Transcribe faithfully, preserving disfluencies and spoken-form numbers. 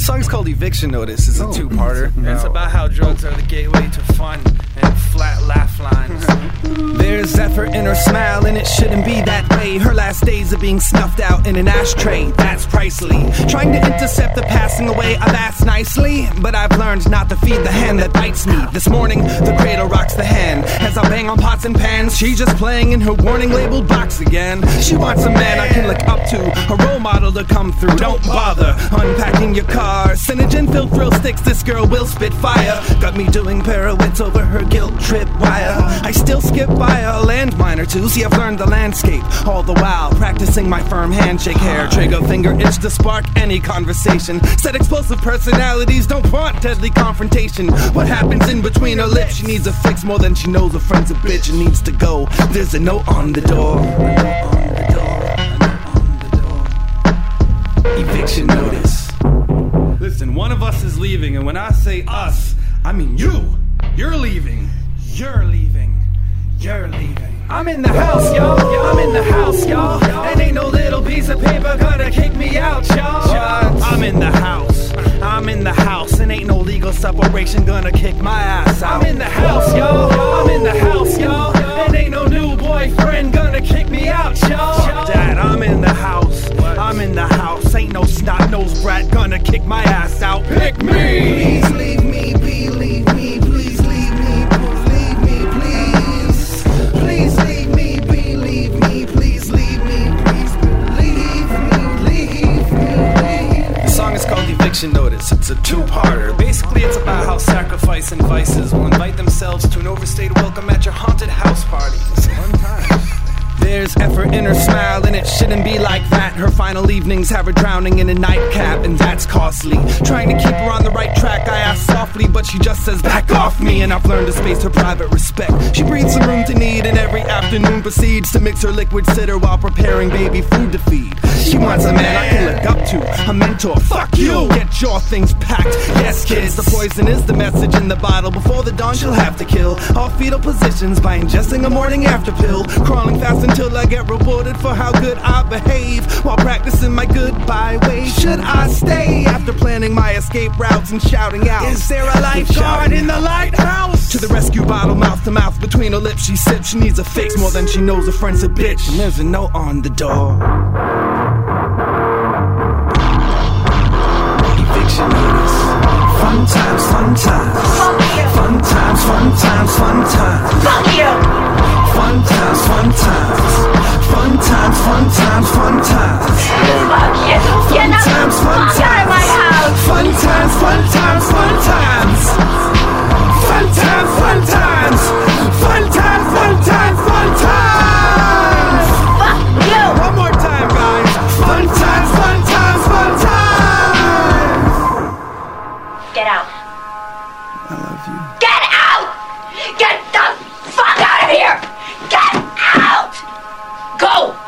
song is called Eviction Notice. It's a two-parter. No. It's about how drugs are the gateway to fun and flat laugh lines. There's effort in her smile, and it shouldn't be that way. Her last days are being snuffed out in an ashtray. That's pricely. Trying to intercept the passing away of ass nicely, but I've learned not to feed the hand that bites me. This morning, the cradle rocks the hand. As I bang on pots and pans, she's just playing in her warning labeled box again. She wants a man I can look up to, a role model to come through. Don't bother unpacking your car. Synogen filled thrill sticks, this girl will spit fire. Got me doing pirouettes over her guilt trip wire. I still skip by a landmine or two. See, I've learned the landscape all the while practicing my firm handshake. Hair trigger finger itch to spark any conversation. Said explosive personalities don't want deadly confrontation. What happens in between her lips? She needs a fix more than she knows her friend's a bitch and needs to go. There's a note on the door. Eviction notice. Listen, one of us is leaving, and when I say us, I mean you. You're leaving. You're leaving. You're leaving. I'm in the house, y'all. I'm in the house, y'all. And ain't no little piece of paper gonna kick me out, y'all. I'm in the house. I'm in the house, and ain't no legal separation gonna kick my ass out. I'm in the house, y'all. I'm in the house, y'all. And ain't no new boyfriend gonna kick me out, y'all. Dad, I'm in the house. I'm in the house. Ain't no snot-nosed brat gonna kick my ass out. Pick me. Please leave me, believe me. Please leave me, believe me, please. Please leave me, believe me. Please leave me, please believe me, leave me. The song is called Eviction Notice. It's a two-parter. Basically, it's about how sacrifice and vices will invite themselves to an overstayed welcome at your haunted house parties. One time. There's effort in her smile, and it shouldn't be like that. Her final evenings have her drowning in a nightcap, and that's costly. Trying to keep her on the right track, I ask softly, but she just says, back off me, and I've learned to space her private respect. She breathes some room to need, and every afternoon proceeds to mix her liquid sitter while preparing baby food to feed. She wants a man I can look up to, a mentor. Fuck you! Get your things packed. Yes, kids, the poison is the message in the bottle. Before the dawn, she'll have to kill all fetal positions by ingesting a morning after pill. Crawling fast until I get rewarded for how good I behave while practicing my goodbye way. Should I stay after planning my escape routes and shouting out, is there a lifeguard in the lighthouse? To the rescue bottle, mouth to mouth, between her lips she sips. She needs a fix more than she knows her friend's a bitch, and there's a note on the door. Eviction notice. Fun times, fun times. Fun times, fun times, fun times. Fuck you! Fun times, fun times. Fun times, fun times, fun times. Fuck you! Get the fuck out of my house! Fun times, fun times, fun times. Fun times, fun times. Fun times, fun times, fun times. Fuck you! One more time, guys. Fun times, fun times, fun times. Get out. I love you. Get out! Get the fuck out of here! Get out! Go!